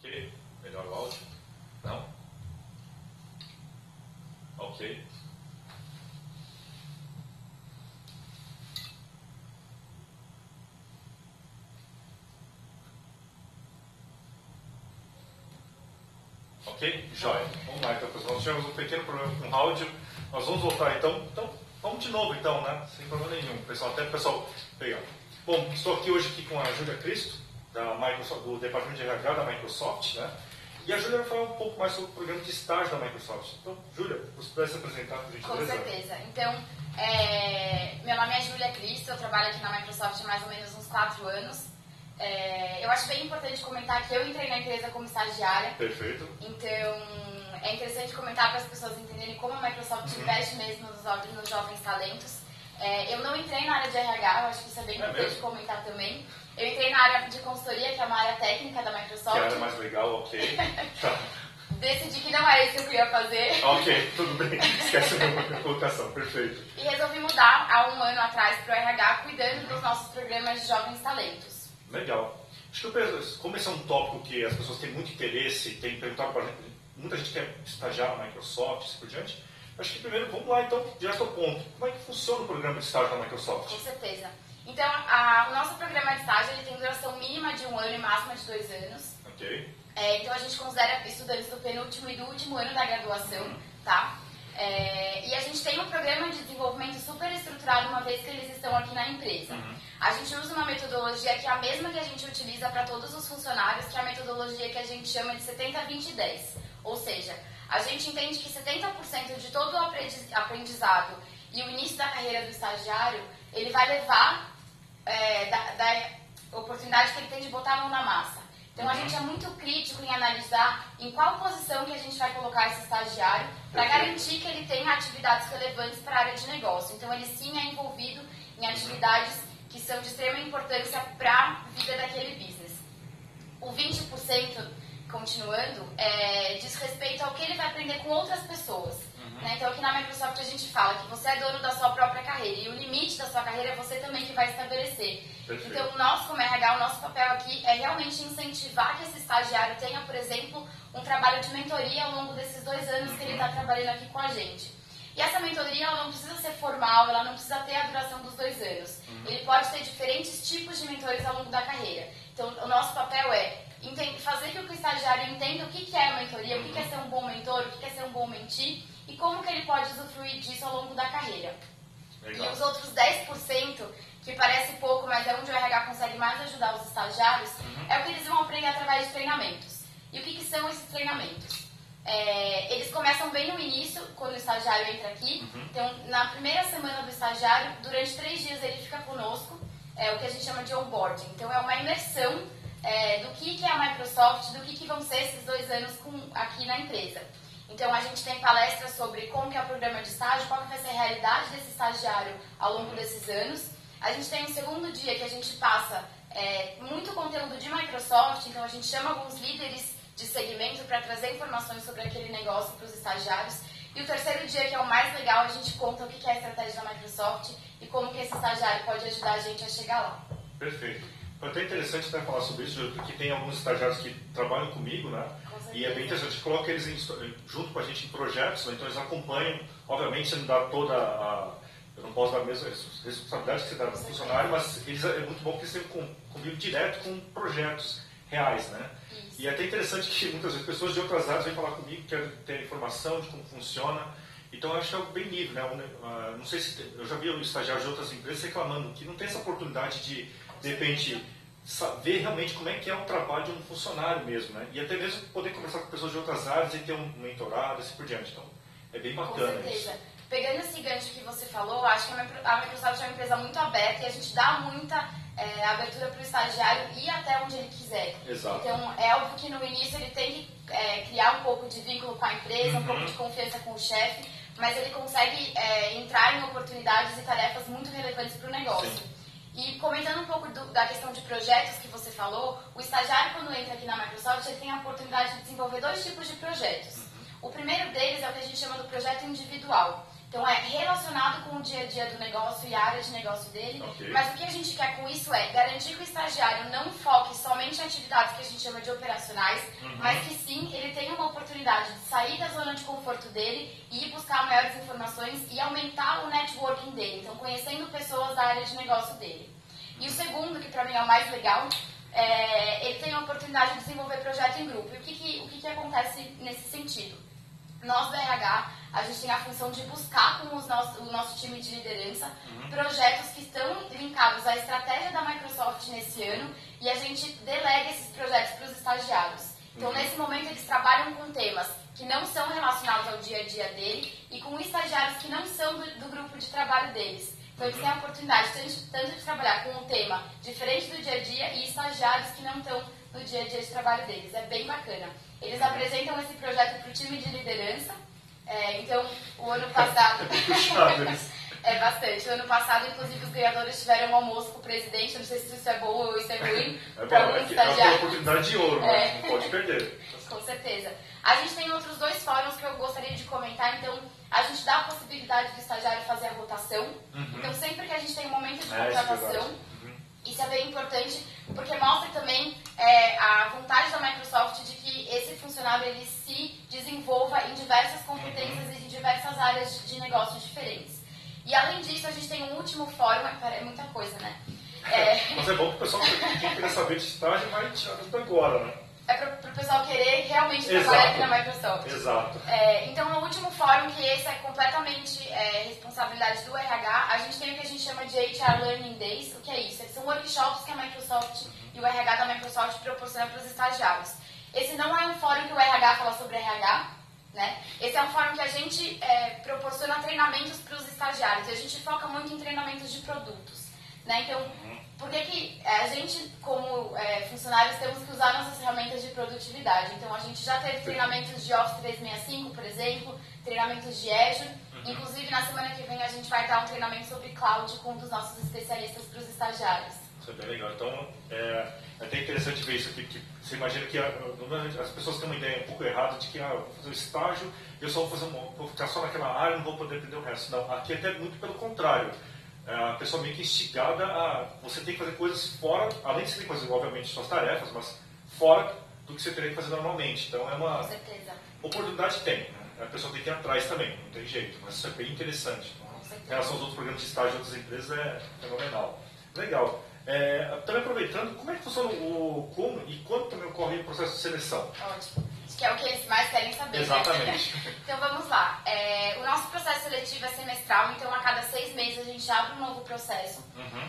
Ok, melhor o áudio. Não? Ok. Ok? Jóia. Vamos lá então, pessoal. Nós tivemos um pequeno problema com o áudio. Nós vamos voltar então. Então, vamos de novo então, né? Sem problema nenhum, pessoal. Até o pessoal pegar. Bom, estou aqui hoje com a Júlia Cristo, da Microsoft, do Departamento de RH da Microsoft, né? E a Júlia vai falar um pouco mais sobre o programa de estágio da Microsoft. Então, Júlia, você pudesse se apresentar por gentileza? Com certeza. Então, meu nome é Júlia Cristo, eu trabalho aqui na Microsoft há mais ou menos uns 4 anos. Eu acho bem importante comentar que eu entrei na empresa como estagiária. Perfeito. Então, é interessante comentar para as pessoas entenderem como a Microsoft investe mesmo nos jovens talentos. Eu não entrei na área de RH, eu acho que isso é bem importante comentar também. Eu entrei na área de consultoria, que é uma área técnica da Microsoft. Que área mais legal, ok. Tá. Decidi que não era isso que eu queria fazer. Ok, tudo bem. Esquece a minha colocação, perfeito. E resolvi mudar há um ano atrás para o RH, cuidando dos nossos programas de jovens talentos. Legal. Acho que eu penso, como esse é um tópico que as pessoas têm muito interesse, tem perguntado para muita gente quer estagiar na Microsoft, assim por diante. Acho que primeiro, vamos lá então, direto ao ponto. Como é que funciona o programa de estágio da Microsoft? Com certeza. Então, o nosso programa de estágio ele tem duração mínima de 1 ano e máxima de 2 anos. Ok. Então, a gente considera estudantes do penúltimo e do último ano da graduação, tá? E a gente tem um programa de desenvolvimento super estruturado uma vez que eles estão aqui na empresa. A gente usa uma metodologia que é a mesma que a gente utiliza para todos os funcionários, que é a metodologia que a gente chama de 70-20-10. Ou seja, a gente entende que 70% de todo o aprendizado e o início da carreira do estagiário, ele vai levar da oportunidade que ele tem de botar a mão na massa. Então, a gente é muito crítico em analisar em qual posição que a gente vai colocar esse estagiário para garantir que ele tenha atividades relevantes para a área de negócio. Então, ele sim é envolvido em atividades que são de extrema importância para a vida daquele business. O 20%, continuando, diz respeito ao que ele vai aprender com outras pessoas. Então, aqui na Microsoft a gente fala que você é dono da sua própria carreira e o limite da sua carreira é você também que vai estabelecer. Perfeito. Então, nós, como RH, o nosso papel aqui é realmente incentivar que esse estagiário tenha, por exemplo, um trabalho de mentoria ao longo desses 2 anos que ele está trabalhando aqui com a gente. E essa mentoria ela não precisa ser formal, ela não precisa ter a duração dos 2 anos. Ele pode ter diferentes tipos de mentores ao longo da carreira. Então, o nosso papel é fazer com que o estagiário entenda o que é a mentoria, o que é ser um bom mentor, o que é ser um bom mentee e como que ele pode usufruir disso ao longo da carreira. Legal. E os outros 10%, que parece pouco, mas é onde o RH consegue mais ajudar os estagiários, é o que eles vão aprender através de treinamentos. E o que são esses treinamentos? Eles começam bem no início, quando o estagiário entra aqui. Então, na primeira semana do estagiário, durante 3 dias ele fica conosco, o que a gente chama de onboarding. Então, é uma imersão do que é a Microsoft, do que vão ser esses 2 anos aqui na empresa. Então, a gente tem palestras sobre como que é o programa de estágio, qual que vai ser a realidade desse estagiário ao longo desses anos. A gente tem um segundo dia que a gente passa muito conteúdo de Microsoft, então a gente chama alguns líderes de segmento para trazer informações sobre aquele negócio para os estagiários. E o terceiro dia, que é o mais legal, a gente conta o que é a estratégia da Microsoft e como que esse estagiário pode ajudar a gente a chegar lá. Perfeito. Foi até interessante até falar sobre isso, porque tem alguns estagiários que trabalham comigo, né? E é bem interessante, coloca eles junto com a gente em projetos, né? Então eles acompanham, obviamente você não dá toda eu não posso dar a mesma responsabilidade que você dá para o funcionário, mas é muito bom que eles tenham convívio direto com projetos reais, né? Isso. E é até interessante que muitas vezes pessoas de outras áreas vêm falar comigo, querem ter informação de como funciona. Então eu acho que é algo bem livre, né? Não sei se eu já vi estagiários de outras empresas reclamando que não tem essa oportunidade de repente, saber realmente como é que é o trabalho de um funcionário mesmo, né? E até mesmo poder conversar com pessoas de outras áreas e ter um mentorado, assim por diante. Então, é bem bacana. Com certeza. Isso. Pegando esse gancho que você falou, acho que a Microsoft é uma empresa muito aberta e a gente dá muita abertura para o estagiário ir até onde ele quiser. Exato. Então, é óbvio que no início ele tem que criar um pouco de vínculo com a empresa, um pouco de confiança com o chefe, mas ele consegue entrar em oportunidades e tarefas muito relevantes para o negócio. Sim. E comentando um pouco da questão de projetos que você falou, o estagiário, quando entra aqui na Microsoft, ele tem a oportunidade de desenvolver 2 tipos de projetos. O primeiro deles é o que a gente chama do projeto individual. Então é relacionado com o dia a dia do negócio e a área de negócio dele, mas o que a gente quer com isso é garantir que o estagiário não foque somente em atividades que a gente chama de operacionais, mas que sim, ele tenha uma oportunidade de sair da zona de conforto dele e ir buscar maiores informações e aumentar o networking dele, então conhecendo pessoas da área de negócio dele. E o segundo, que para mim é o mais legal, ele tem a oportunidade de desenvolver projeto em grupo. E o que acontece nesse sentido? Nós do RH, a gente tem a função de buscar com o nosso time de liderança projetos que estão linkados à estratégia da Microsoft nesse ano e a gente delega esses projetos para os estagiários. Então, nesse momento, eles trabalham com temas que não são relacionados ao dia a dia dele e com estagiários que não são do grupo de trabalho deles. Então, eles têm a oportunidade tanto de trabalhar com um tema diferente do dia a dia e estagiários que não estão no dia a dia de trabalho deles. É bem bacana. Eles apresentam esse projeto para o time de liderança. Então, o ano passado... É bastante. O ano passado, inclusive, os ganhadores tiveram um almoço com o presidente. Eu não sei se isso é bom ou isso é ruim. Para alguns estagiários. É uma oportunidade de ouro, mas não pode perder. Com certeza. A gente tem outros 2 fóruns que eu gostaria de comentar. Então, a gente dá a possibilidade do estagiário fazer a rotação. Então, sempre que a gente tem um momento de contratação, isso é bem importante, porque mostra também a vontade da Microsoft de que esse funcionário ele se desenvolva em diversas competências e em diversas áreas de negócios diferentes. E além disso, a gente tem um último fórum, é muita coisa, né? Mas é bom que o pessoal que quer saber de estágio vai tirar tudo agora, né? É para o pessoal querer realmente trabalhar aqui na Microsoft. Exato. Então, no último fórum, que esse é completamente responsabilidade do RH, a gente tem o que a gente chama de HR Learning Days. O que é isso? São workshops que a Microsoft e o RH da Microsoft proporcionam para os estagiários. Esse não é um fórum que o RH fala sobre RH, né? Esse é um fórum que a gente proporciona treinamentos para os estagiários. E a gente foca muito em treinamentos de produtos, né? Então, por que a gente, como funcionários, temos que usar nossas ferramentas de produtividade? Então, a gente já teve treinamentos de Office 365, por exemplo, treinamentos de Azure. Inclusive, na semana que vem, a gente vai dar um treinamento sobre Cloud com um dos nossos especialistas para os estagiários. Isso é bem legal. Então, é até interessante ver isso aqui, que você imagina que as pessoas têm uma ideia um pouco errada de que vou fazer um estágio, eu só vou ficar só naquela área e não vou poder aprender o resto. Não, aqui até muito pelo contrário. A pessoa meio que instigada a você tem que fazer coisas fora, além de você ter que fazer, obviamente, suas tarefas, mas fora do que você teria que fazer normalmente. Então, é uma oportunidade tem, né? A pessoa tem que ir atrás também, não tem jeito, mas isso é bem interessante. Então, em relação aos outros programas de estágio de outras empresas, é fenomenal. Legal. Também aproveitando, como é que funciona como e quando também ocorre o processo de seleção? Ótimo. Acho que é o que eles mais querem saber. Exatamente. Né? Então vamos lá. O nosso processo seletivo é semestral, então a cada 6 meses a gente abre um novo processo.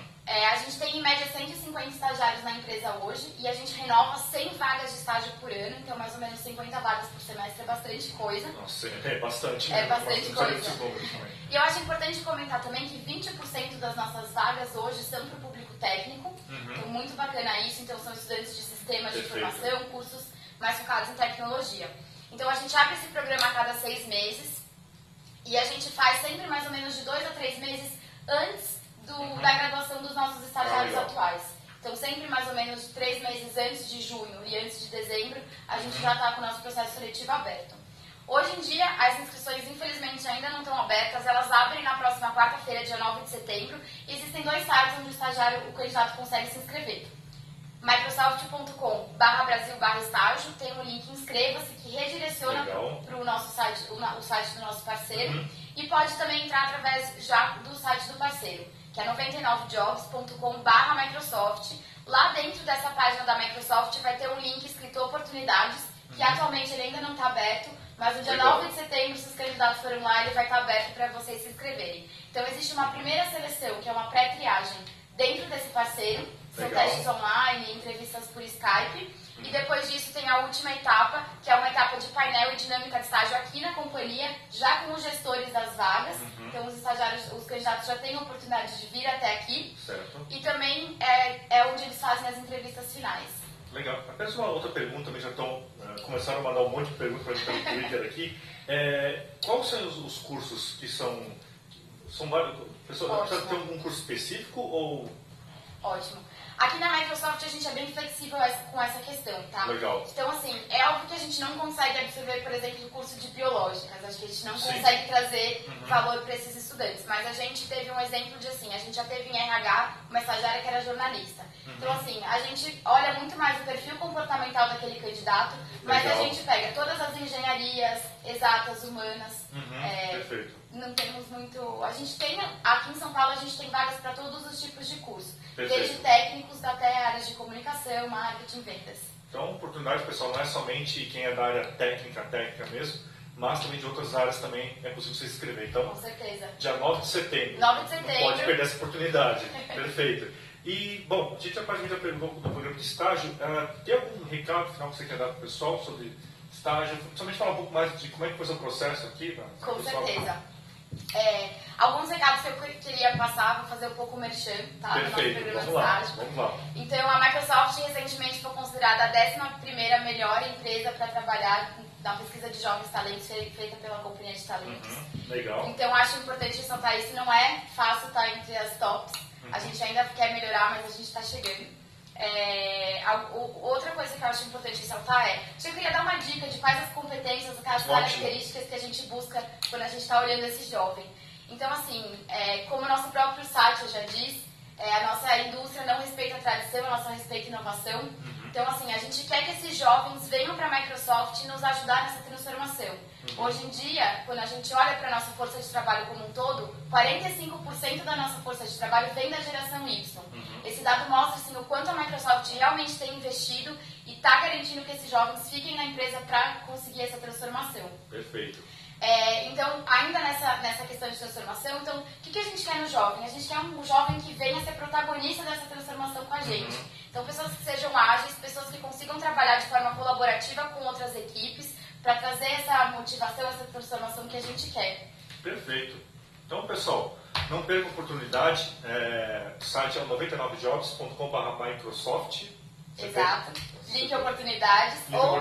A gente tem em média 150 estagiários na empresa hoje e a gente renova 100 vagas de estágio por ano, então mais ou menos 50 vagas por semestre é bastante coisa. Nossa, é bastante. É bastante coisa. E eu acho importante comentar também que 20% das nossas vagas hoje são para o público técnico, então muito bacana isso, então são estudantes de sistemas de informação, cursos mais focados em tecnologia. Então a gente abre esse programa a cada 6 meses e a gente faz sempre mais ou menos de 2 a 3 meses antes da graduação dos nossos estagiários atuais. Então sempre mais ou menos 3 meses antes de junho e antes de dezembro, a gente já está com o nosso processo seletivo aberto. Hoje em dia, as inscrições infelizmente ainda não estão abertas, elas abrem na próxima quarta-feira, dia 9 de setembro, e existem 2 sites onde o candidato consegue se inscrever. Microsoft.com/Brasil/estágio, tem um link inscreva-se que redireciona para o nosso site, o site do nosso parceiro, e pode também entrar através já do site do parceiro, que é 99jobs.com/Microsoft. Lá dentro dessa página da Microsoft vai ter um link escrito oportunidades, que atualmente ele ainda não está aberto, mas no dia 9 de setembro, se os candidatos forem lá, ele vai estar aberto para vocês se inscreverem. Então existe uma primeira seleção, que é uma pré-triagem dentro desse parceiro. São testes online, entrevistas por Skype. E depois disso tem a última etapa, que é uma etapa de painel e dinâmica de estágio aqui na companhia, já com os gestores das vagas. Então os estagiários, os candidatos já têm a oportunidade de vir até aqui. Certo. E também é onde eles fazem as entrevistas finais. Legal. Apenas uma outra pergunta, também já estão começaram a mandar um monte de perguntas para a gente no Twitter aqui. Quais são os cursos que são vários? Precisa ter um curso específico ou... Ótimo. Aqui na Microsoft a gente é bem flexível com essa questão, tá? Legal. Então, assim, é óbvio que a gente não consegue absorver, por exemplo, o curso de biológicas. Acho que a gente não Sim. consegue trazer valor para esses estudantes. Mas a gente teve um exemplo de, assim, a gente já teve em RH uma estagiária que era jornalista. Então, assim, a gente olha muito mais o perfil comportamental daquele candidato, mas Legal. a gente pega todas as engenharias exatas, humanas. Perfeito. Não temos muito... A gente tem, aqui em São Paulo, a gente tem vagas para todos os tipos de curso. Perfeito. Desde técnicos até áreas de comunicação, marketing, vendas. Então, oportunidade, pessoal, não é somente quem é da área técnica mesmo, mas também de outras áreas também é possível se inscrever. Então, Com certeza. dia 9 de setembro. 9 de setembro. Não pode perder essa oportunidade. Perfeito. E, bom, a gente já perguntou do programa de estágio. Tem algum recado final que você quer dar para o pessoal sobre estágio? Principalmente falar um pouco mais de como é que foi o seu processo aqui. Com certeza. Alguns recados que eu queria passar, vou fazer um pouco o merchan, tá? Perfeito, no nosso vamos lá, estágio. vamos lá. Então, a Microsoft recentemente foi considerada a 11ª melhor empresa para trabalhar na pesquisa de jovens talentos feita pela Companhia de Talentos. Legal. Então, acho importante ressaltar isso. Não é fácil estar entre as tops. A gente ainda quer melhorar, mas a gente está chegando. Outra coisa que eu acho importante ressaltar eu queria dar uma dica de quais as competências, aquelas características que a gente busca quando a gente está olhando esse jovem. Então, assim, como o nosso próprio site já diz, a nossa indústria não respeita a tradição, a nossa respeita a inovação. Então, assim, a gente quer que esses jovens venham para a Microsoft e nos ajudar nessa transformação. Hoje em dia, quando a gente olha para a nossa força de trabalho como um todo, 45% da nossa força de trabalho vem da geração Y. Esse dado mostra assim, o quanto a Microsoft realmente tem investido e está garantindo que esses jovens fiquem na empresa para conseguir essa transformação. Perfeito. Então, ainda nessa questão de transformação, então, o que a gente quer no jovem? A gente quer um jovem que venha ser protagonista dessa transformação com a gente. Então, pessoas que sejam ágeis, pessoas que consigam trabalhar de forma colaborativa com outras equipes para trazer essa motivação, essa transformação que a gente quer. Perfeito. Então, pessoal, não perca a oportunidade. O site é 99jobs.com/Microsoft. Exato. Link oportunidades ou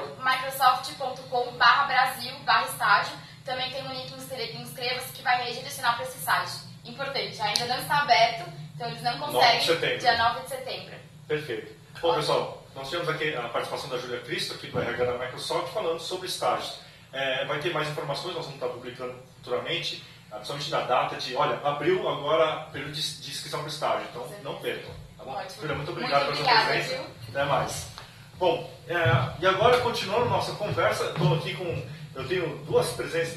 microsoft.com/Brasil/estágio. Também tem um link inscreva-se que vai redirecionar para esse site. Importante, ainda não está aberto, então eles não conseguem dia 9 de setembro. Perfeito. Bom, pessoal, nós temos aqui a participação da Júlia Cristo, aqui do RH da Microsoft, falando sobre estágios. Vai ter mais informações, nós vamos estar publicando futuramente, principalmente da data de, olha, abril agora, período de inscrição para o estágio, então não percam. Tá bom? Júlia, muito obrigado pela sua presença. Até mais. Bom, e agora, continuando nossa conversa, eu tenho duas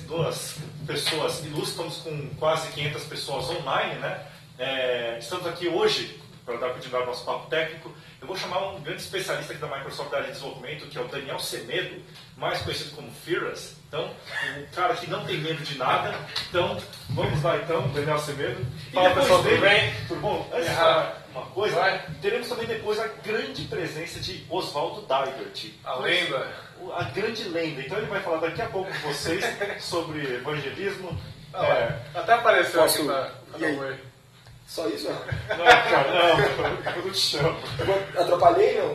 pessoas ilustres, estamos com quase 500 pessoas online, né? Estamos aqui hoje para dar continuidade ao nosso papo técnico. Eu vou chamar um grande especialista aqui da Microsoft da área de desenvolvimento, que é o Daniel Semedo, mais conhecido como Fearless. Então, um cara que não tem medo de nada. Então, vamos lá então, Daniel Semedo. Fala, pessoal, tudo bem? Tudo bom? Antes de uma coisa, teremos também depois a grande presença de Oswaldo Daibert. A lenda. A grande lenda. Então ele vai falar daqui a pouco com vocês sobre evangelismo. Até apareceu aqui na Oi. Só isso? Não, cara, não, eu não te chamo. Atrapalhei, não?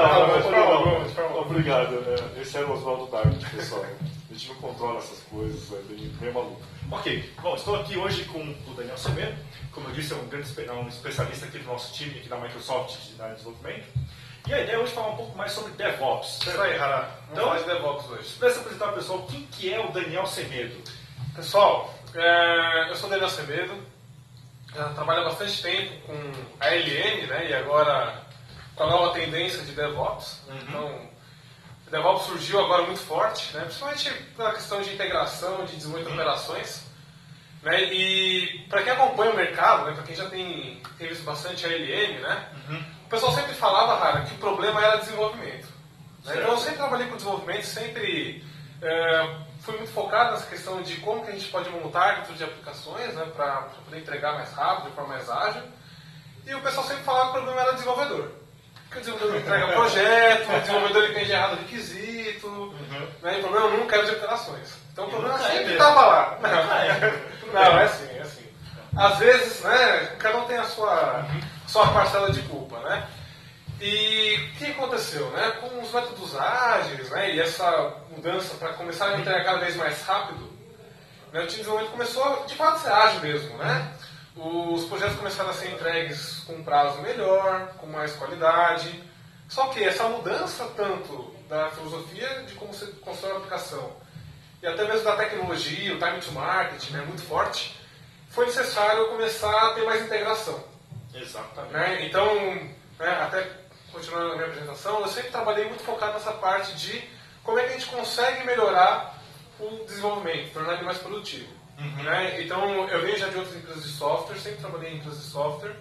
Não, obrigado. Esse era o Oswaldo Daibert, pessoal. A gente não controla essas coisas, é bem maluco. Ok, bom, estou aqui hoje com o Daniel Semedo. Como eu disse, é um especialista aqui do nosso time, aqui da Microsoft, de área de desenvolvimento. E a ideia hoje é falar um pouco mais sobre DevOps. Isso aí, Rara. Vamos falar de DevOps hoje. Se pudesse apresentar ao pessoal quem que é o Daniel Semedo. Pessoal, eu sou o Daniel Semedo. Trabalho há bastante tempo com a LM, né? E agora com a nova tendência de DevOps. Então, o DevOps surgiu agora muito forte, né? Principalmente na questão de integração, de desenvolvimento de operações. Né? E para quem acompanha o mercado, né? Para quem já tem visto bastante a LM, né? O pessoal sempre falava, Rara, que o problema era desenvolvimento. Né? Então eu sempre trabalhei com desenvolvimento, sempre fui muito focado nessa questão de como que a gente pode montar dentro de aplicações, né? Para poder entregar mais rápido, de forma mais ágil. E o pessoal sempre falava que o problema era desenvolvedor. Porque o desenvolvedor não entrega projeto, o desenvolvedor ele entende errado o requisito, né? E o problema nunca era de operações. Então o problema sempre estava lá. Não, é assim. Às vezes, né, cada um tem a sua parcela de culpa, né? E o que aconteceu, né? Com os métodos ágeis, né, e essa mudança para começar a entregar cada vez mais rápido, né, o time de desenvolvimento começou de fato a ser ágil mesmo, né? os projetos começaram a ser entregues com um prazo melhor, com mais qualidade. Só que essa mudança tanto da filosofia de como você constrói a aplicação e até mesmo da tecnologia, o time to market, né, muito forte, foi necessário começar a ter mais integração. Exatamente. Né? Então, né, até continuando a minha apresentação, eu sempre trabalhei muito focado nessa parte de como é que a gente consegue melhorar o desenvolvimento, tornar ele mais produtivo. Né? Então, eu venho já de outras empresas de software, sempre trabalhei em empresas de software,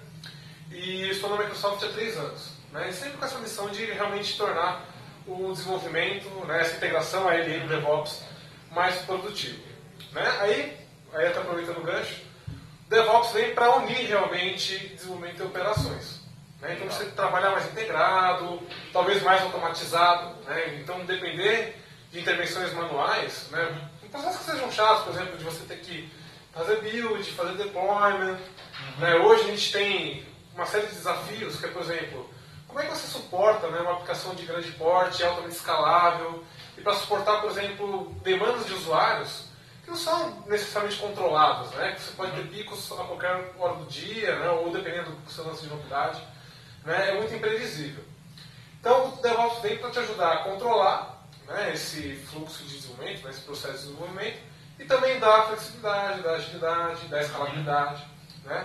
e estou na Microsoft há 3 anos. Né? E sempre com essa missão de realmente tornar o desenvolvimento, né, essa integração, a LM DevOps, mais produtivo. Né? Aí até aproveitando o gancho, DevOps vem para unir realmente desenvolvimento e operações. Né? Então você trabalhar mais integrado, talvez mais automatizado. Né? Então depender de intervenções manuais, né? Processos que sejam chatos, por exemplo, de você ter que fazer build, fazer deployment. Né? Hoje a gente tem uma série de desafios, que é, por exemplo, como é que você suporta, né, uma aplicação de grande porte, altamente escalável, e para suportar, por exemplo, demandas de usuários que não são necessariamente controladas, né? Que você pode ter picos a qualquer hora do dia, né, ou dependendo do seu lance de novidade. Né? É muito imprevisível. Então o DevOps vem para te ajudar a controlar, né, esse fluxo de desenvolvimento, né, esse processo de desenvolvimento, e também dar flexibilidade, dar agilidade, dar escalabilidade. Né?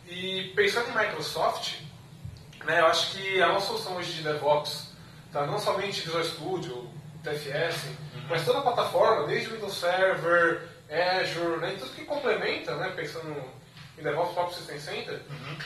E pensando em Microsoft, né, eu acho que a nossa solução hoje de DevOps, tá, não somente Visual Studio, TFS, mas toda a plataforma, desde o Windows Server, Azure, né, e tudo que complementa, né, pensando em DevOps próprio System Center,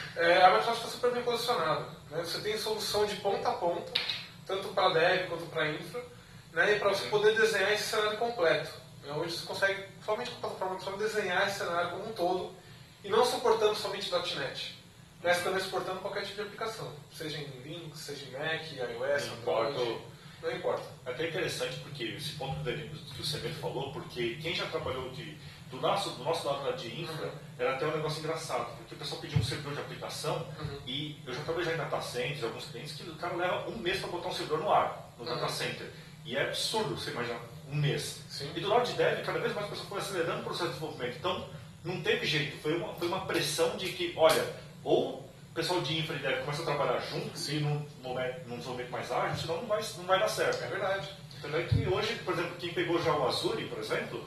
a Microsoft está super bem posicionada. Né? Você tem solução de ponta a ponta, tanto para Dev quanto para Infra, né, e para você poder desenhar esse cenário completo. Hoje você consegue, somente com a plataforma Microsoft, desenhar esse cenário como um todo, e não suportando somente .NET, mas também suportando qualquer tipo de aplicação, seja em Linux, seja em Mac, iOS, Android, não importa. É até interessante porque esse ponto que o Semedo falou, porque quem já trabalhou do nosso lado de infra, era até um negócio engraçado, porque o pessoal pedia um servidor de aplicação, e eu já trabalhei já em data centers, alguns clientes, que o cara leva um mês para botar um servidor no ar, no data center. E é absurdo você imaginar um mês. Sim. E do lado de dev, cada vez mais as pessoas foram acelerando o processo de desenvolvimento. Então, não teve jeito, foi uma pressão de que, olha, ou o pessoal de infra e dev começa a trabalhar juntos e num desenvolvimento mais ágil, senão não vai dar certo. É verdade. Entendeu? E hoje, por exemplo, quem pegou já o Azure, por exemplo,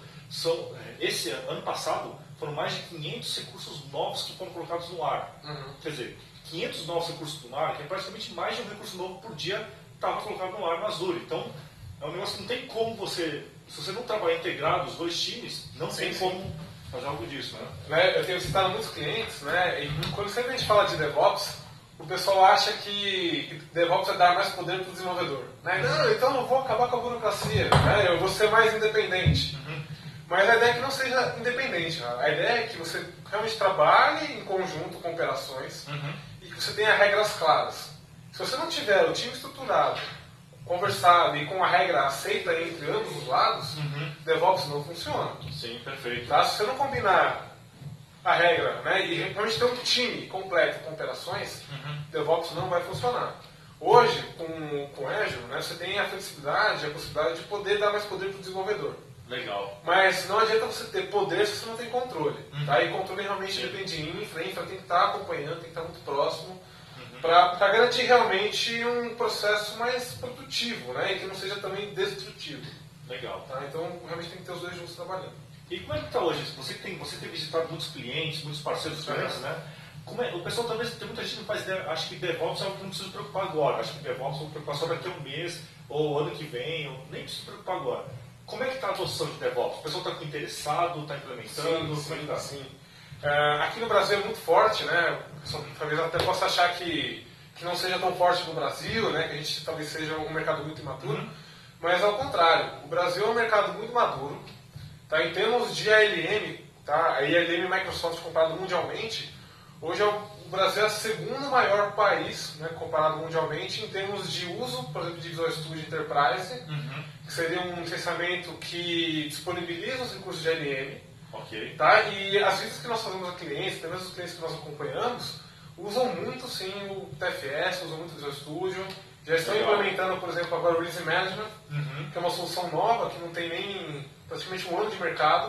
esse ano passado foram mais de 500 recursos novos que foram colocados no ar. Quer dizer, 500 novos recursos no ar, que é praticamente mais de um recurso novo por dia estava colocado no ar no Azure. Então, é um negócio que não tem como você, se você não trabalhar integrado os dois times, não tem como fazer algo disso, né? Eu tenho citado muitos clientes, né? E quando sempre a gente fala de DevOps, o pessoal acha que DevOps é dar mais poder para o desenvolvedor. Né? Não, então eu vou acabar com a burocracia, né? Eu vou ser mais independente. Mas a ideia é que não seja independente. Né? A ideia é que você realmente trabalhe em conjunto com operações e que você tenha regras claras. Se você não tiver o time estruturado, conversado e com a regra aceita entre ambos os lados, DevOps não funciona. Sim, perfeito. Tá? Se você não combinar a regra, né, e realmente ter um time completo com operações, DevOps não vai funcionar. Hoje, com Azure, né, você tem a flexibilidade, a possibilidade de poder dar mais poder para o desenvolvedor. Legal. Mas não adianta você ter poder se você não tem controle. Tá? E controle realmente depende de infra tem que estar acompanhando, tem que estar muito próximo, para garantir realmente um processo mais produtivo, né, e que não seja também destrutivo. Legal. Tá? Então, realmente tem que ter os dois juntos trabalhando. E como é que está hoje? Você tem visitado muitos clientes, muitos parceiros diferentes, né? O pessoal talvez, tem muita gente que não faz ideia, acha que DevOps é algo que não precisa se preocupar agora. Acho que DevOps é uma preocupação daqui a um mês, ou ano que vem, ou nem precisa se preocupar agora. Como é que está a adoção de DevOps? O pessoal está interessado, está implementando? Como é que está? Sim. Aqui no Brasil é muito forte, né? Talvez até possa achar que não seja tão forte no Brasil, né? Que a gente talvez seja um mercado muito imaturo, mas ao contrário, o Brasil é um mercado muito maduro. Tá? Em termos de ALM, tá? A ALM Microsoft comparado mundialmente, hoje o Brasil é o segundo maior país, né, comparado mundialmente, em termos de uso, por exemplo, de Visual Studio Enterprise, que seria um licenciamento que disponibiliza os recursos de ALM. Ok. Tá? E as visitas que nós fazemos a clientes, até mesmo os clientes que nós acompanhamos, usam muito sim o TFS, usam muito o Visual Studio. Já estão implementando, por exemplo, agora o Release Management, que é uma solução nova, que não tem nem praticamente um ano de mercado,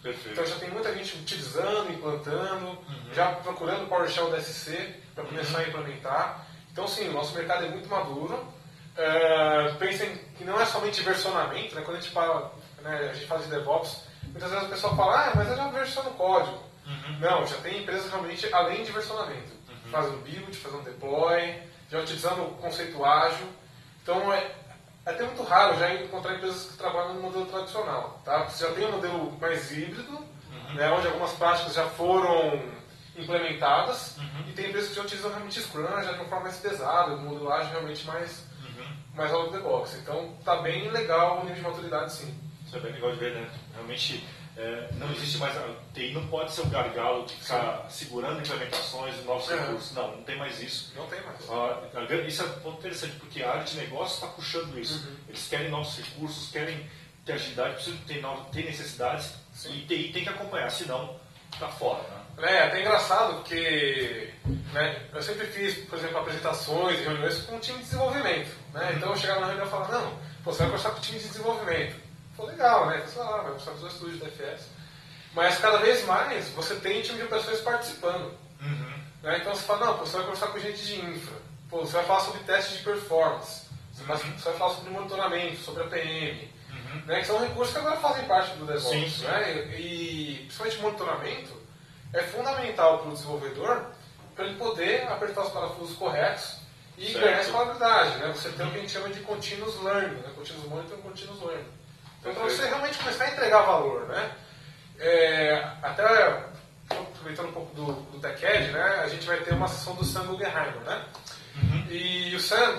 Perfeito. Então já tem muita gente utilizando, implantando, já procurando o PowerShell DSC para começar a implementar. Então sim, o nosso mercado é muito maduro. Pensem que não é somente versionamento, né? Quando a gente fala, né, a gente fala de DevOps, muitas vezes o pessoal fala, mas eu já versiono código. Não, já tem empresas realmente além de versionamento, fazendo build, fazendo deploy, já utilizando o conceito ágil. Então é até muito raro já encontrar empresas que trabalham no modelo tradicional. Tá? Você já tem um modelo mais híbrido, né, onde algumas práticas já foram implementadas, e tem empresas que já utilizam realmente Scrum, já de uma forma mais pesada, o modelo ágil realmente mais out of the box. Então está bem legal o nível de maturidade, sim. Isso é bem legal de ver, né? Realmente não existe mais. A TI não pode ser um gargalo de ficar segurando implementações e novos recursos. Não tem mais isso. Não tem mais. Isso é um ponto interessante, porque a área de negócio está puxando isso. Eles querem novos recursos, querem ter agilidade, precisam ter necessidades, e TI tem que acompanhar, senão está fora. Né? É até engraçado, porque eu sempre fiz, por exemplo, apresentações e reuniões com o time de desenvolvimento. Né? Então eu chegava na reunião e falava, não, você vai conversar com o time de desenvolvimento. Foi legal, né? Você vai conversar com os estúdios da FS. Mas cada vez mais você tem time de operações participando. Né? Então você fala, não, você vai conversar com gente de infra. Você vai falar sobre testes de performance. Você vai falar sobre monitoramento, sobre APM. Né? Que são recursos que agora fazem parte do DevOps. Né? E principalmente monitoramento é fundamental para o desenvolvedor para ele poder apertar os parafusos corretos e ganhar escalabilidade. Né? Você tem o que a gente chama de continuous learning, né? Continuous monitoring e continuous learning. Então, para você realmente começar a entregar valor, né? Até aproveitando um pouco do TechEd, né? A gente vai ter uma sessão do Sam Guggenheim, né? E o Sam,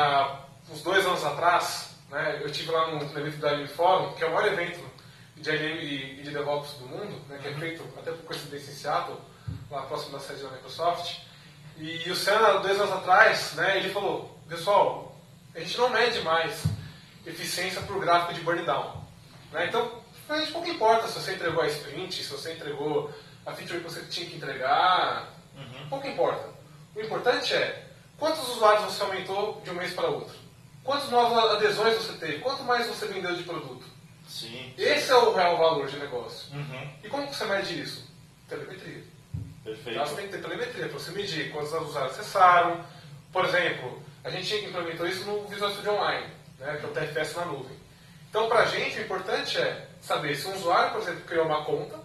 uns 2 anos atrás, né, eu estive lá no evento da LM Forum, que é o maior evento de LM e de DevOps do mundo, né, que é feito até por coincidência em Seattle, lá próximo da sede da Microsoft. E o Sam, 2 anos atrás, né, ele falou, pessoal, a gente não mede mais eficiência por gráfico de burn down. Né? Então, a gente pouco importa se você entregou a sprint, se você entregou a feature que você tinha que entregar, pouco importa. O importante é quantos usuários você aumentou de um mês para outro, quantas novas adesões você teve, quanto mais você vendeu de produto. Esse é o real valor de negócio. E como você mede isso? Telemetria. Perfeito. Você tem que ter telemetria para você medir quantos usuários acessaram. Por exemplo, a gente implementou isso no Visual Studio Online, né, que é o TFS na nuvem. Então, para a gente, o importante é saber se um usuário, por exemplo, criou uma conta,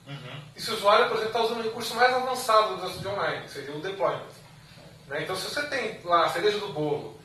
e se o usuário, por exemplo, está usando o recurso mais avançado do Visual Studio Online, que seria o deployment. Né? Então, se você tem lá a cereja do bolo,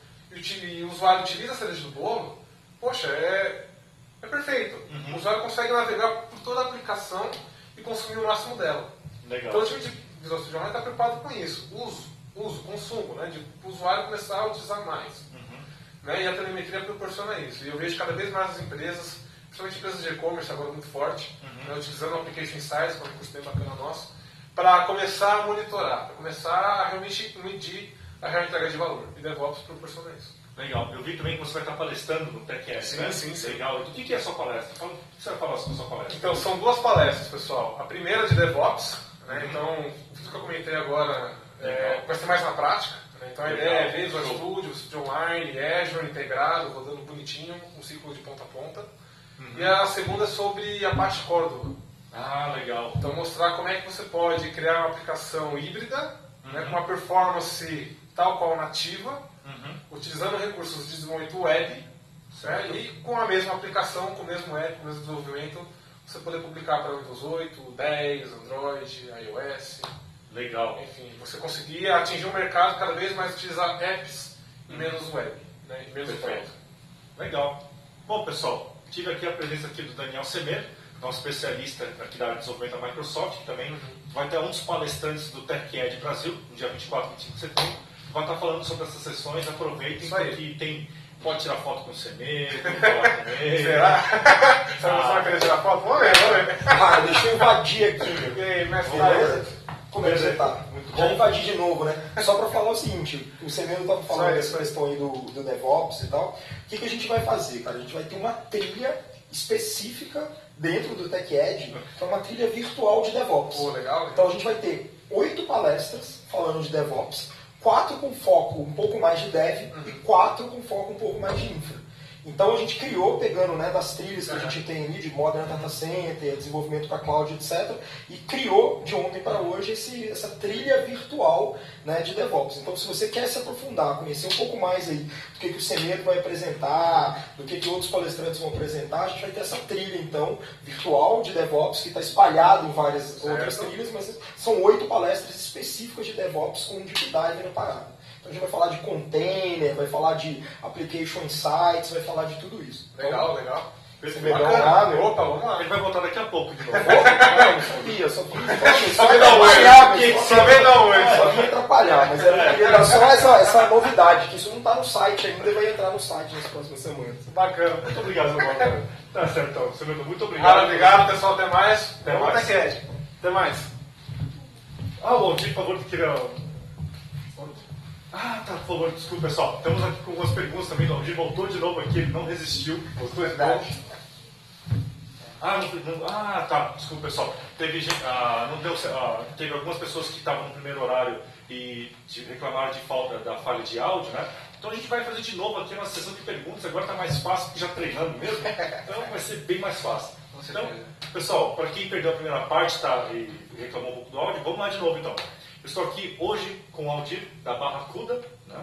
e o usuário utiliza a cereja do bolo, poxa, é perfeito. O usuário consegue navegar por toda a aplicação e consumir o máximo dela. Legal. Então, o time de Visual Studio Online está preocupado com isso. Uso, consumo, né, de o usuário começar a utilizar mais. Né, e a telemetria proporciona isso. E eu vejo cada vez mais as empresas, principalmente empresas de e-commerce agora muito forte, né, utilizando o Application Insights, que é um recurso bem bacana nosso, para começar a monitorar, para começar a realmente medir a real entrega de valor. E DevOps proporciona isso. Legal. Eu vi também que você vai estar palestrando no TechEd, né? Sim. Legal. Então, o que é a sua palestra? O que você vai falar sobre a sua palestra? Então, são 2 palestras, pessoal. A primeira de DevOps, né? Então, tudo que eu comentei agora vai ser mais na prática. Então a ideia é Visual Studio, Studio Online, Azure integrado, rodando bonitinho, um ciclo de ponta a ponta. E a segunda é sobre Apache Cordova. Legal. Então mostrar como é que você pode criar uma aplicação híbrida, né, com uma performance tal qual nativa, utilizando recursos de desenvolvimento web, né, e com a mesma aplicação, com o mesmo app, com o mesmo desenvolvimento, você poder publicar para Windows 8, 10, Android, iOS. Legal. Enfim, você conseguir atingir um mercado cada vez mais utilizar apps e menos web, né, e menos Perfeito. Legal. Bom, pessoal, tive aqui a presença aqui do Daniel Semer, nosso especialista aqui da área de desenvolvimento da Microsoft, que também vai ter um dos palestrantes do TechEd Brasil, no dia 24 e 25 de setembro, vai estar falando sobre essas sessões. Aproveitem, porque pode tirar foto com o Semer, pode falar com ele. Será? Você não vai querer tirar foto? Vamos ver. Deixa eu invadir aqui, meu. E aí, mestre? Beleza? Como é que você tá? Já invadi de novo, né? Só para falar o seguinte, o Semeno estava falando dessa questão aí do DevOps e tal. O que a gente vai fazer, cara? A gente vai ter uma trilha específica dentro do TechEd, que é uma trilha virtual de DevOps. Legal. Então a gente vai ter 8 palestras falando de DevOps, 4 com foco um pouco mais de Dev e 4 com foco um pouco mais de Infra. Então a gente criou, pegando, né, das trilhas que a gente tem ali, de Modern Data Center, desenvolvimento para cloud, etc., e criou de ontem para hoje essa trilha virtual, né, de DevOps. Então se você quer se aprofundar, conhecer um pouco mais aí do que o Semedo vai apresentar, do que outros palestrantes vão apresentar, a gente vai ter essa trilha, então, virtual de DevOps, que está espalhado em várias outras trilhas, mas são 8 palestras específicas de DevOps com um deep dive na parada. Então a gente vai falar de container, vai falar de application insights, vai falar de tudo isso. Legal, legal. Opa, vamos lá. Ele vai voltar daqui a pouco de novo. Não sabia, só vim Só vem dar um oi. Só vim atrapalhar, mas era só essa novidade, que isso não está no site ainda e vai entrar no site nas próximas semanas. Bacana. Muito obrigado, Zé. Tá certo, então. Semedo, muito obrigado. Obrigado, pessoal. Até mais. Até mais. Até mais. Bom, por favor, que queria... tá, por favor, desculpa, pessoal. Estamos aqui com algumas perguntas também. O Aldir voltou de novo aqui, ele não resistiu. Verdade. Tá, desculpa, pessoal. Teve gente, teve algumas pessoas que estavam no primeiro horário e reclamaram de falta da falha de áudio, né? Então a gente vai fazer de novo aqui uma sessão de perguntas. Agora está mais fácil, porque já treinando mesmo. Então vai ser bem mais fácil. Então, pessoal, para quem perdeu a primeira parte e reclamou um pouco do áudio, vamos lá de novo então. Eu estou aqui hoje com o Aldir, da Barracuda, né?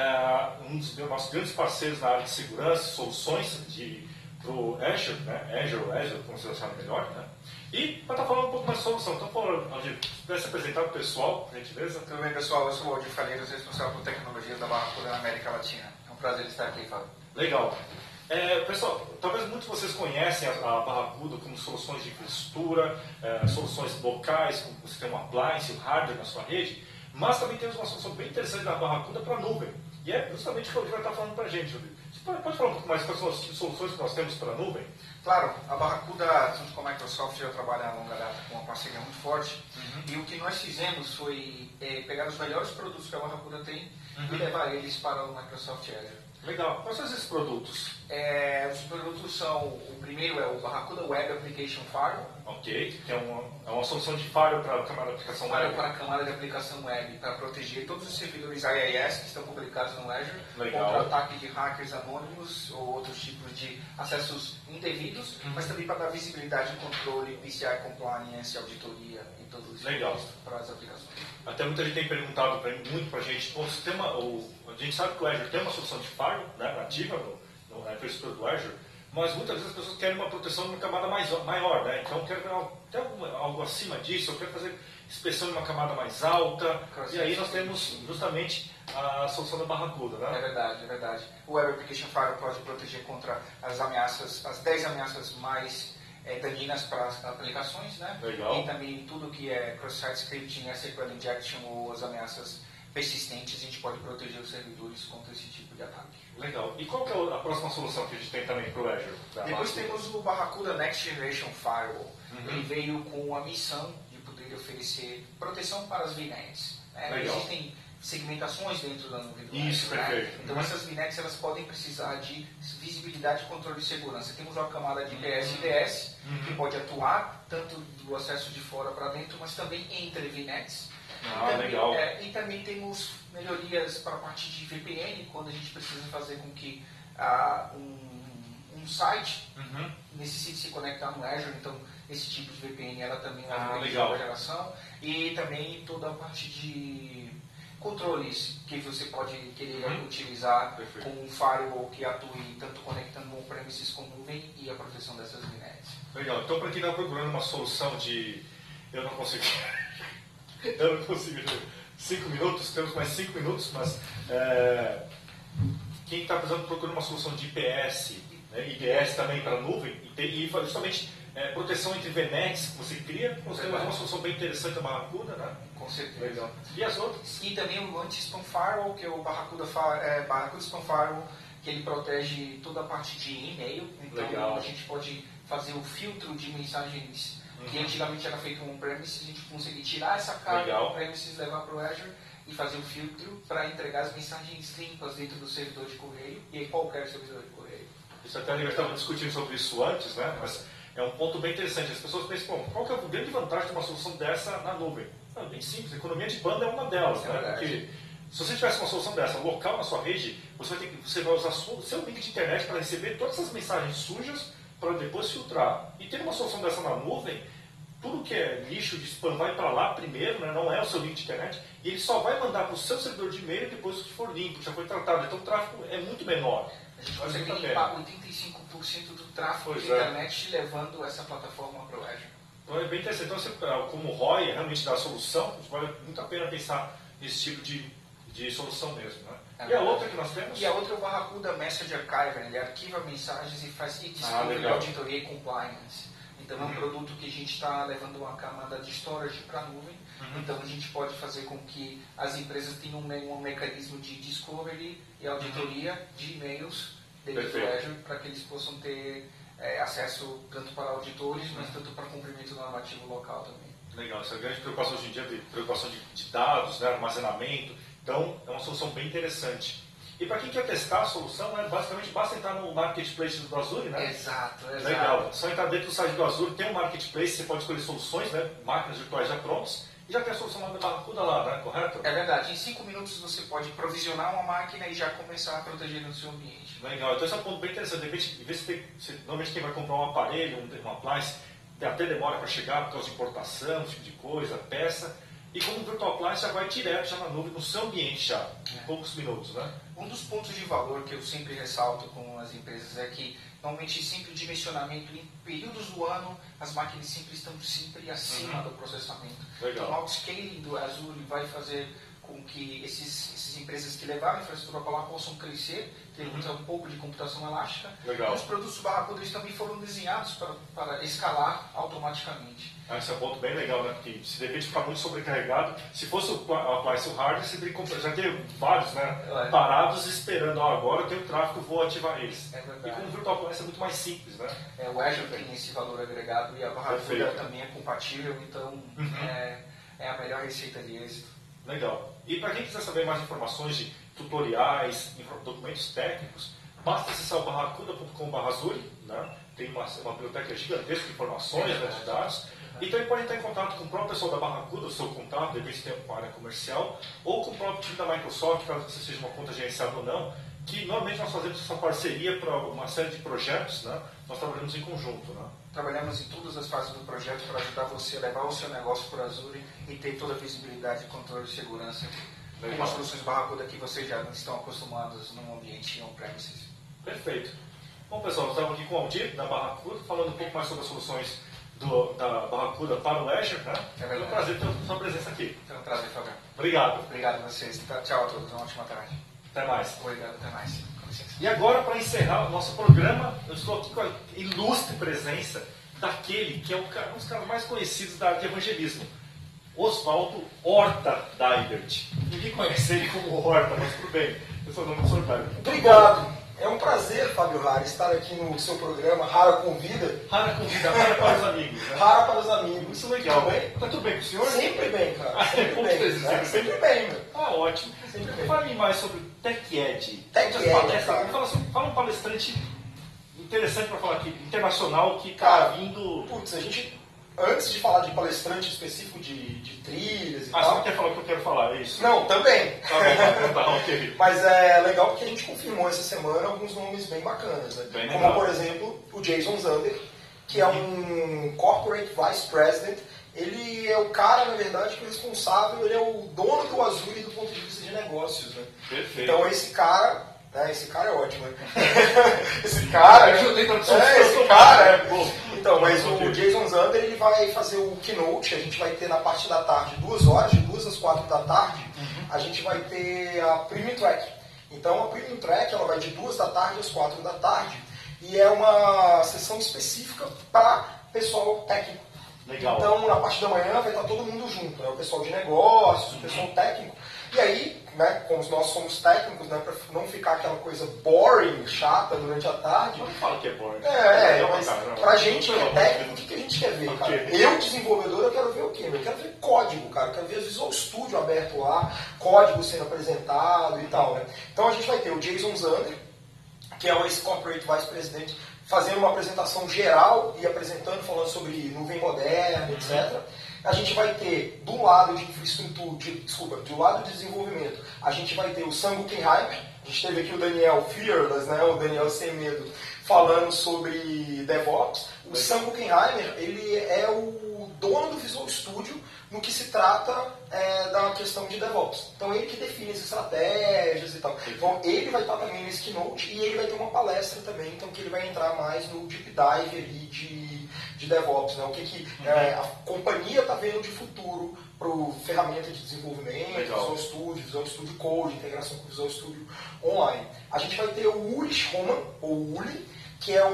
Um dos nossos grandes parceiros na área de segurança, soluções para o Azure, né? Azure, como vocês sabem melhor, né? E para estar falando um pouco mais de solução. Então, por favor, Aldir, se pudesse apresentar para o pessoal, por gentileza. Tudo bem, pessoal? Eu sou o Aldir Calheiros, responsável por tecnologias da Barracuda na América Latina. É um prazer estar aqui, Fábio. Legal. Pessoal, talvez muitos de vocês conhecem a Barracuda como soluções de infraestrutura, soluções locais, como você tem um appliance, um hardware na sua rede, mas também temos uma solução bem interessante da Barracuda para a nuvem. E é justamente o que o Aldir vai estar falando para a gente. Você pode falar um pouco mais quais são as soluções que nós temos para a nuvem? Claro, a Barracuda, junto com a Microsoft, já trabalha a longa data com uma parceria muito forte. E o que nós fizemos foi pegar os melhores produtos que a Barracuda tem e levar eles para o Microsoft Azure. Legal. Quais são esses produtos? Os produtos são, o primeiro é o Barracuda Web Application Firewall. Ok, que é uma solução de firewall para a camada de aplicação web. Para a camada de aplicação web, para proteger todos os servidores IIS que estão publicados no Azure, Legal. contra ataque de hackers anônimos ou outros tipos de acessos indevidos, mas também para dar visibilidade, controle, PCI Compliance, auditoria e tudo isso. Legal. Para as aplicações. Até muita gente tem perguntado muito para a gente, a gente sabe que o Azure tem uma solução de firewall, né, nativa na infraestrutura do Azure, mas muitas vezes as pessoas querem uma proteção numa camada maior, né? Então quero ter algo acima disso, eu quero fazer inspeção em uma camada mais alta, e aí nós temos justamente a solução da Barracuda, né? É verdade, é verdade. O Web Application Firewall pode proteger contra as ameaças, as 10 ameaças mais daninhas para as aplicações, né? Legal. E também tudo que é cross-site scripting, SQL injection ou as ameaças persistentes, a gente pode proteger os servidores contra esse tipo de ataque. Legal. E qual que é a próxima solução que a gente tem também para o Azure? Depois temos o Barracuda Next Generation Firewall. Ele veio com a missão de poder oferecer proteção para as VNets. Existem segmentações dentro da nuvem do Isso, Azure, perfeito. Então essas VNets elas podem precisar de visibilidade e controle de segurança. Temos uma camada de IPS e IDS que pode atuar tanto do acesso de fora para dentro, mas também entre VNets. Legal. E também temos melhorias para a parte de VPN, quando a gente precisa fazer com que um site necessite se conectar no Azure. Então, esse tipo de VPN ela também é uma nova geração. E também toda a parte de controles que você pode querer utilizar com um firewall que atue tanto conectando on-premises com nuvem e a proteção dessas VNets. Legal. Então, para quem está procurando uma solução de... Eu não consigo 5 minutos, temos mais 5 minutos, mas quem está procurando uma solução de IPS, né, IDS também para nuvem, e justamente proteção entre VNets que você cria, você tem uma solução bem interessante da Barracuda, né? Com certeza. Legal. E as outras? E também o Anti-Spam Firewall, que é o Barracuda Spam Firewall, que ele protege toda a parte de e-mail. Então Legal. A gente pode fazer o filtro de mensagens que antigamente era feito no on-premises, a gente conseguir tirar essa carga do on-premises, levar para o Azure e fazer o filtro para entregar as mensagens limpas dentro do servidor de correio e em qualquer servidor de correio. Isso até a gente estava discutindo sobre isso antes, né? Mas é um ponto bem interessante. As pessoas pensam, qual que é a grande vantagem de uma solução dessa na nuvem? Bem simples, a economia de banda é uma delas, né? Porque Se você tivesse uma solução dessa local na sua rede, você vai usar o seu link de internet para receber todas essas mensagens sujas para depois filtrar. E ter uma solução dessa na nuvem, tudo que é lixo de spam vai para lá primeiro, né? Não é o seu link de internet, e ele só vai mandar para o seu servidor de e-mail depois que for limpo, já foi tratado. Então o tráfego é muito menor. A gente consegue limpar 85% do tráfego de internet levando essa plataforma para o Azure. Então é bem interessante. Então, você, como ROI realmente dá a solução, vale muito a pena pensar nesse tipo de solução mesmo. Né? E a outra que nós temos? E a outra é o Barracuda Message Archiver. Ele arquiva mensagens e faz de auditoria e compliance. Então é um produto que a gente está levando uma camada de storage para a nuvem. Então a gente pode fazer com que as empresas tenham um mecanismo de discovery e auditoria de e-mails dentro do Azure para que eles possam ter acesso tanto para auditores, mas tanto para cumprimento normativo local também. Legal, essa é a grande preocupação hoje em dia, preocupação de dados, né, armazenamento. Então é uma solução bem interessante. E para quem quer testar a solução, né, basicamente basta entrar no marketplace do Azure, né? Exato. Legal. Só entrar dentro do site do Azure, tem um marketplace, você pode escolher soluções, né, máquinas virtuais já prontas, e já tem a solução lá da Barracuda lá, né? Correto? É verdade. Em 5 minutos você pode provisionar uma máquina e já começar a proteger no seu ambiente. Legal. Então esse é um ponto bem interessante. De repente, normalmente quem vai comprar um aparelho, um appliance, até demora para chegar por causa de importação, esse tipo de coisa, peça. E como o Virtual Appliance já vai direto já na nuvem, no seu ambiente já, em poucos minutos, né? Um dos pontos de valor que eu sempre ressalto com as empresas é que normalmente sempre o dimensionamento em períodos do ano, as máquinas sempre estão sempre acima do processamento. Legal. Então o outscaling do Azure vai fazer com que essas empresas que levaram a infraestrutura para lá possam crescer, ter um pouco de computação elástica. Legal. E os produtos Barracuda também foram desenhados para escalar automaticamente. Esse é um ponto bem legal, né? Porque se de repente ficar muito sobrecarregado, se fosse o appliance hardware, você teria que já ter vários, né? Parados esperando, agora eu tenho tráfego, vou ativar eles. É verdade. E com o Virtual Appliance é muito mais simples, né? O Azure tem esse valor agregado e a Barracuda também é compatível, então é a melhor receita de êxito. Legal. E para quem quiser saber mais informações de tutoriais, documentos técnicos, basta acessar o barracuda.com/azure, né? Tem uma biblioteca gigantesca de informações, de dados. E também pode entrar em contato com o próprio pessoal da Barracuda, o seu contato, de repente tem uma área comercial, ou com o próprio time da Microsoft, caso você seja uma conta gerenciada ou não, que normalmente nós fazemos essa parceria para uma série de projetos, né? Nós trabalhamos em conjunto, né? Trabalhamos em todas as fases do projeto para ajudar você a levar o seu negócio para o Azure e ter toda a visibilidade, controle e segurança com as soluções Barracuda que vocês já estão acostumados num ambiente on-premises. Perfeito. Bom, pessoal, nós estamos aqui com o Aldir, da Barracuda, falando um pouco mais sobre as soluções da Barracuda para o Azure, né? É um prazer ter a sua presença aqui. É um prazer, Fabiano. Obrigado. Obrigado a vocês. Tchau a todos, uma ótima tarde. Até mais. Obrigado, até mais. Com licença. E agora, para encerrar o nosso programa, eu estou aqui com a ilustre presença daquele que é um dos caras mais conhecidos da área de evangelismo, Oswaldo Horta Daibert. Ninguém conhece ele como Horta, mas tudo bem. Eu sou o nome do Sr. Daibert. Obrigado. É um prazer, Fábio Rara, estar aqui no seu programa Rara Convida. Rara Convida, Rara para os amigos. Né? Rara para os amigos. Isso é legal. Tudo bem? Tá tudo bem com o senhor? Sempre bem, cara. Sempre bem. Né? Sempre bem, meu. Ah, ótimo. Sempre bem. Fale mais sobre o TechEd. TechEd, cara. Fala um palestrante interessante para falar aqui, internacional, que cara, vindo... Putz, a gente... Antes de falar de palestrante específico de trilhas e tal... você não quer falar o que eu quero falar, é isso? Não, também. Tá, ok. Mas é legal porque a gente confirmou essa semana alguns nomes bem bacanas. Né? Bem como, legal. por exemplo, o Jason Zander, que é um Corporate Vice President. Ele é o cara, na verdade, que é responsável, ele é o dono do Azure do ponto de vista de negócios. Né? Perfeito. Então esse cara... esse cara é ótimo, né? esse cara... esse cara... Então, mas o Jason Zander, ele vai fazer o keynote, a gente vai ter na parte da tarde 2 horas, de 2 às 4 da tarde, a gente vai ter a Premium Track. Então, a Premium Track, ela vai de 2 da tarde às 4 da tarde, e é uma sessão específica para pessoal técnico. Legal. Então, na parte da manhã vai estar todo mundo junto, né? O pessoal de negócios, o pessoal técnico. E aí, né, como nós somos técnicos, né, para não ficar aquela coisa boring, chata durante a tarde... Não fala que é boring. Mas pra gente que é técnico, o que a gente quer ver, cara? Eu, desenvolvedor, eu quero ver o quê? Eu quero ver código, cara. Eu quero ver Visual Studio aberto lá, código sendo apresentado e tal, né? Então a gente vai ter o Jason Zander, que é o ex-Corporate Vice President, fazendo uma apresentação geral e apresentando, falando sobre nuvem moderna, etc. A gente vai ter, do lado de infraestrutura, do lado de desenvolvimento, a gente vai ter o Sam Buckenheimer. A gente teve aqui o Daniel Fearless, né, o Daniel Sem Medo, falando sobre DevOps. O Sam Buckenheimer, ele é o dono do Visual Studio no que se trata da questão de DevOps. Então ele que define as estratégias e tal. Então ele vai estar também nesse keynote e ele vai ter uma palestra também, então que ele vai entrar mais no deep dive ali de DevOps, né? O que a companhia está vendo de futuro para ferramenta de desenvolvimento, Visual Studio Code, integração com Visual Studio Online. A gente vai ter o Uli Schoman, ou Uli, que é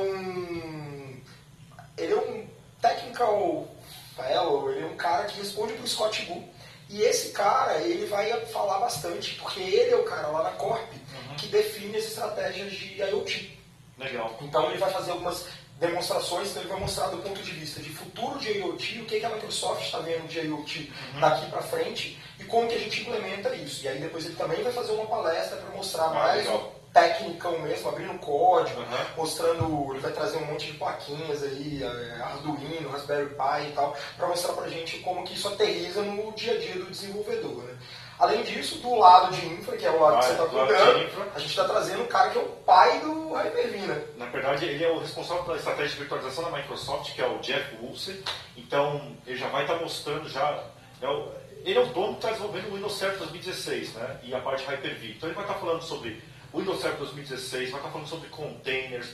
ele é um technical fellow, ele é um cara que responde para o Scott Gu. E esse cara, ele vai falar bastante, porque ele é o cara lá na Corp que define as estratégias de IoT. Legal. Então ele vai fazer algumas demonstrações, então ele vai mostrar do ponto de vista de futuro de IoT, o que a Microsoft está vendo de IoT daqui para frente e como que a gente implementa isso. E aí depois ele também vai fazer uma palestra para mostrar mais o técnico mesmo, abrindo código, mostrando, ele vai trazer um monte de plaquinhas aí, Arduino, Raspberry Pi e tal, para mostrar pra gente como que isso aterriza no dia a dia do desenvolvedor, né? Além disso, do lado de infra, que é o lado que você está cuidando, a gente está trazendo um cara que é o pai do Hyper-V, né? Na verdade, ele é o responsável pela estratégia de virtualização da Microsoft, que é o Jeff Woolsey. Então, ele já vai estar mostrando ele é o dono que está desenvolvendo o Windows Server 2016, né? E a parte Hyper-V. Então, ele vai estar falando sobre Windows Server 2016, vai estar falando sobre containers,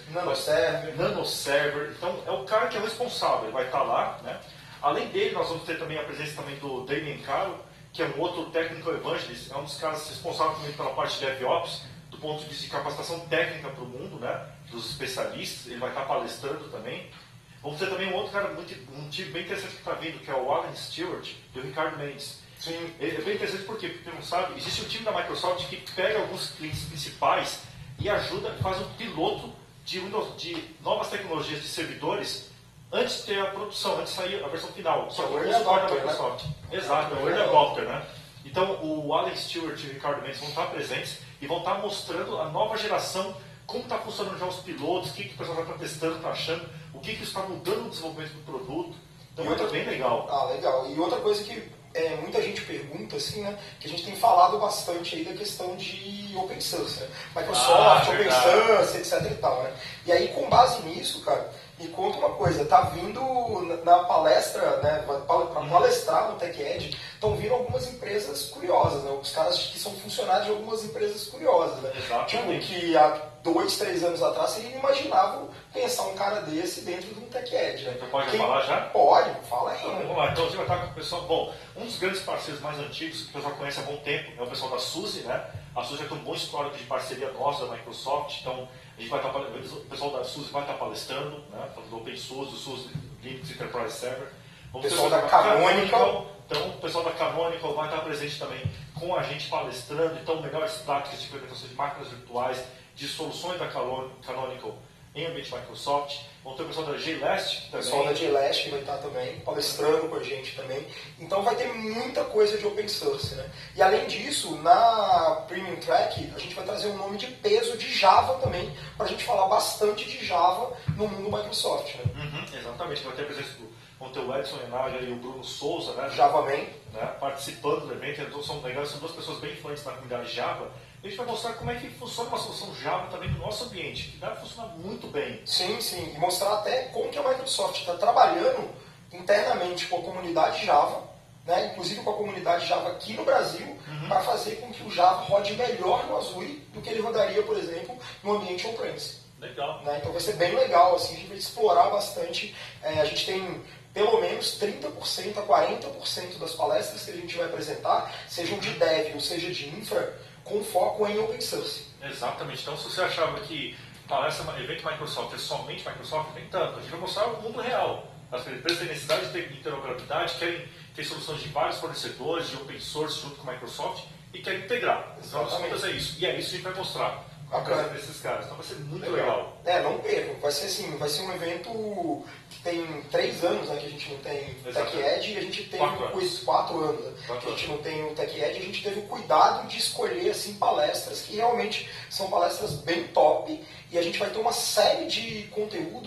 nanoserver. Então, é o cara que é o responsável, ele vai estar lá, né? Além dele, nós vamos ter também a presença também do Damien Caro, que é um outro technical evangelist, é um dos caras responsáveis também pela parte de DevOps, do ponto de vista de capacitação técnica para o mundo, né? Dos especialistas, ele vai estar palestrando também. Vamos ter também um outro cara, um time bem interessante que está vindo, que é o Alan Stewart, e o Ricardo Mendes. Sim. É bem interessante porque não sabe, existe um time da Microsoft que pega alguns clientes principais e ajuda, faz um piloto de novas tecnologias de servidores antes de ter a produção, antes de sair a versão final. Só que o suporte da Microsoft. Né? Exato, é o early adopter, né? Então o Alan Stewart e o Ricardo Mendes vão estar presentes e vão estar mostrando a nova geração, como está funcionando já os pilotos, o que o pessoal está testando, está achando, o que está mudando no desenvolvimento do produto. Então é bem legal. Legal. E outra coisa que muita gente pergunta, assim, né, que a gente tem falado bastante aí da questão de open source, né? Microsoft, open source, etc e tal, né? E aí, com base nisso, cara, me conta uma coisa, tá vindo na palestra, né, para palestrar no TechEd, estão vindo algumas empresas curiosas, né? Os caras que são funcionários de algumas empresas curiosas, né? Exatamente. Tipo, que há 2, 3 anos atrás seria inimaginável pensar um cara desse dentro de um TechEd, né? Então pode falar já? Pode, fala aí. Vamos lá, então a gente vai estar com o pessoal. Bom, um dos grandes parceiros mais antigos, que o pessoal conhece há bom tempo, é o pessoal da SUSE, né? A SUSE já tem um bom histórico de parceria nossa da Microsoft, então a gente vai estar, o pessoal da SUSE vai estar palestrando, né? Falando do Open Source, do SUSE Linux Enterprise Server. O pessoal da Canonical. Então, o pessoal da Canonical vai estar presente também com a gente palestrando. Então, melhores práticas de implementação de máquinas virtuais, de soluções da Canonical em ambiente Microsoft. Vão ter o pessoal da JLast também. O pessoal da JLast que vai estar também palestrando com a gente também. Então vai ter muita coisa de open source, né? E além disso, na Premium Track, a gente vai trazer um nome de peso de Java também, para a gente falar bastante de Java no mundo Microsoft, né? Exatamente, vai ter a presença vão ter o Edson Enália e o Bruno Souza, né? JavaMan, né? Participando do evento. Então são legais, são duas pessoas bem influentes na comunidade Java. A gente vai mostrar como é que funciona uma solução Java também no nosso ambiente, que deve funcionar muito bem. Sim, sim. E mostrar até como que a Microsoft está trabalhando internamente com a comunidade Java, né? Inclusive com a comunidade Java aqui no Brasil, para fazer com que o Java rode melhor no Azure do que ele rodaria, por exemplo, no ambiente on-premise. Legal. Né? Então vai ser bem legal, assim, a gente vai explorar bastante. A gente tem pelo menos 30% a 40% das palestras que a gente vai apresentar, sejam de dev ou seja de infra, com foco em open source. Exatamente. Então, se você achava que palestra, evento Microsoft é somente Microsoft, nem tanto. A gente vai mostrar o mundo real. As empresas têm necessidade de ter interoperabilidade, querem ter soluções de vários fornecedores, de open source junto com a Microsoft e querem integrar. Então, as contas é isso. E é isso que a gente vai mostrar. Bacana. Desses caras. Então vai ser muito legal. Não percam. Vai ser assim, vai ser um evento que tem 3 anos, né, que a gente não tem TechEd, e a gente teve 4 anos, né, que a gente não tem o TechEd, a gente teve o cuidado de escolher assim, palestras que realmente são palestras bem top, e a gente vai ter uma série de conteúdo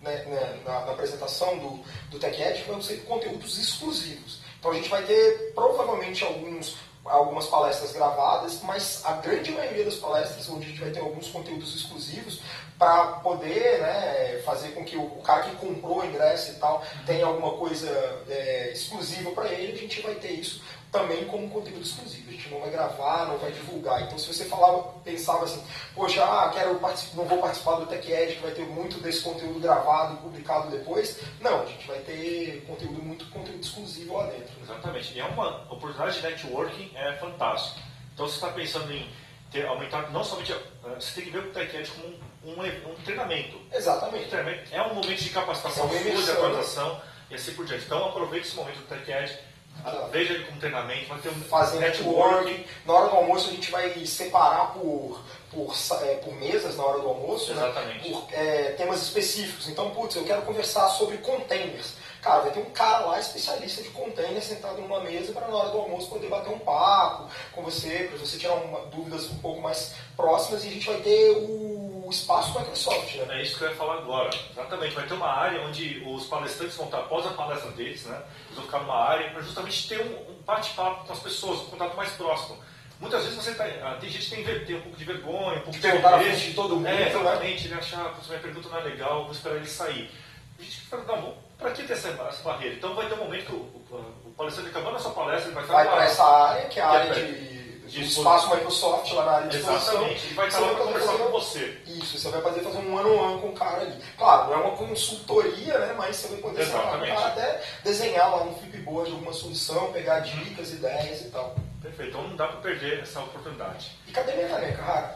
na apresentação do TechEd, que vão ser conteúdos exclusivos. Então a gente vai ter provavelmente algumas palestras gravadas, mas a grande maioria das palestras onde a gente vai ter alguns conteúdos exclusivos para poder, né, fazer com que o cara que comprou o ingresso e tal tenha alguma coisa exclusiva para ele, a gente vai ter isso também como conteúdo exclusivo. A gente não vai gravar, não vai divulgar. Então se você pensava assim, poxa, não vou participar do TechEd, que vai ter muito desse conteúdo gravado e publicado depois, não, a gente vai ter conteúdo exclusivo lá dentro. Exatamente. E é uma oportunidade de networking fantástica. Então você está pensando em aumentar, não somente, você tem que ver o TechEd como um treinamento. Exatamente. Um treinamento é um momento de capacitação, de atualização e assim por diante. Então aproveite esse momento do TechEd. Veja ele como treinamento, vai ter fazer networking. Na hora do almoço a gente vai separar por mesas na hora do almoço, exatamente, né? Por temas específicos. Então, eu quero conversar sobre containers. Cara, vai ter um cara lá, especialista de containers, sentado numa mesa para na hora do almoço poder bater um papo com você, para você tirar dúvidas um pouco mais próximas, e a gente vai ter o espaço Microsoft, né? É isso que eu ia falar agora. Exatamente. Vai ter uma área onde os palestrantes vão estar após a palestra deles, né? Eles vão ficar numa área para justamente ter um bate-papo com as pessoas, um contato mais próximo. Muitas vezes tem gente que tem um pouco de vergonha, um pouco de vergonha de todo mundo. Exatamente, ele acha que minha pergunta não é legal, vou esperar ele sair. A gente fala, não, para que ter essa barreira? Então vai ter um momento que o palestrante acabando a sua palestra, ele vai para essa área, que é a área de espaço Microsoft, lá na área de exposição. Exatamente, ele vai estar lá para conversar com você. Isso, você vai poder fazer um one-on-one com o cara ali. Claro, não é uma consultoria, né, mas você vai poder até desenhar lá no Flipboard alguma solução, pegar dicas, ideias e tal. Perfeito, então não dá para perder essa oportunidade. E cadê minha caneca, Rara?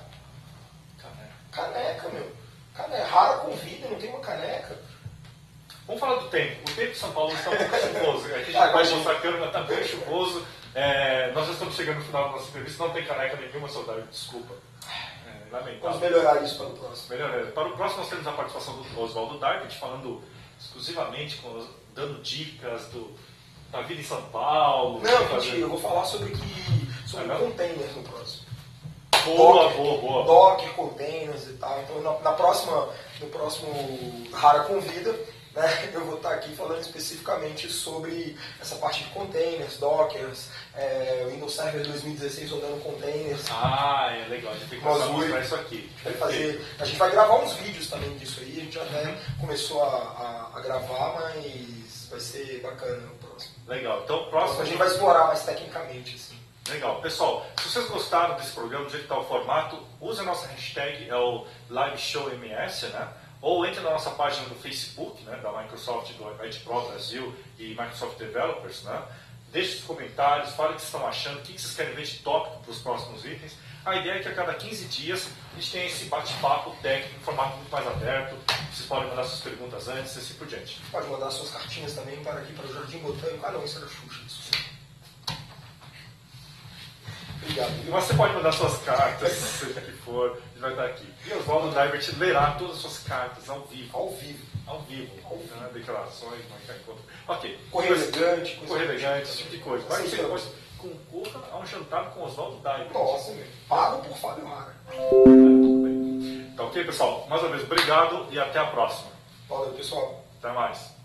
Caneca, meu. Caneca. Rara convida, não tem uma caneca. Vamos falar do tempo. O tempo de São Paulo está um pouco chuvoso. Aqui a gente vai mostrar a câmera, está bem chuvoso. Nós já estamos chegando no final da nossa entrevista, não tem caneca nenhuma, saudade, desculpa. Lamentável. Vamos melhorar isso para o próximo. Para o próximo nós temos a participação do Oswaldo Daibert, falando exclusivamente, dando dicas da vida em São Paulo. Não, mentira, eu vou falar sobre containers no próximo. Boa. Docker, containers e tal. Então no próximo Rara Convida, né, eu vou estar aqui falando especificamente sobre essa parte de containers, Dockers, Windows Server 2016 rodando containers. É legal, a gente tem que mostrar isso aqui. A gente vai gravar uns vídeos também disso aí, a gente já até começou a gravar, mas vai ser bacana no próximo. Legal, então o próximo... A gente vai explorar mais tecnicamente, assim. Legal. Pessoal, se vocês gostaram desse programa, do jeito que está o formato, use a nossa hashtag, o LiveShowMS, né? Ou entre na nossa página do Facebook, né, da Microsoft, do Edge Pro Brasil e Microsoft Developers, né? Deixe os comentários, fale o que vocês estão achando, o que vocês querem ver de tópico para os próximos itens. A ideia é que a cada 15 dias a gente tenha esse bate-papo técnico em formato muito mais aberto. Vocês podem mandar suas perguntas antes e assim por diante. Pode mandar suas cartinhas também para o Jardim Botânico. Não, isso era Xuxa. Obrigado. E você pode mandar suas cartas, seja que for, a gente vai estar aqui. E o Oswaldo Daibert lerá todas as suas cartas ao vivo. Declarações, encontro. Ok. Correio elegante, esse tipo de coisa. Vai que você concorra a um jantar com Oswaldo Daibert. Nossa, meu. Pago por Fábio Rara. Tudo bem. Então, ok, pessoal. Mais uma vez, obrigado e até a próxima. Valeu, pessoal. Até mais.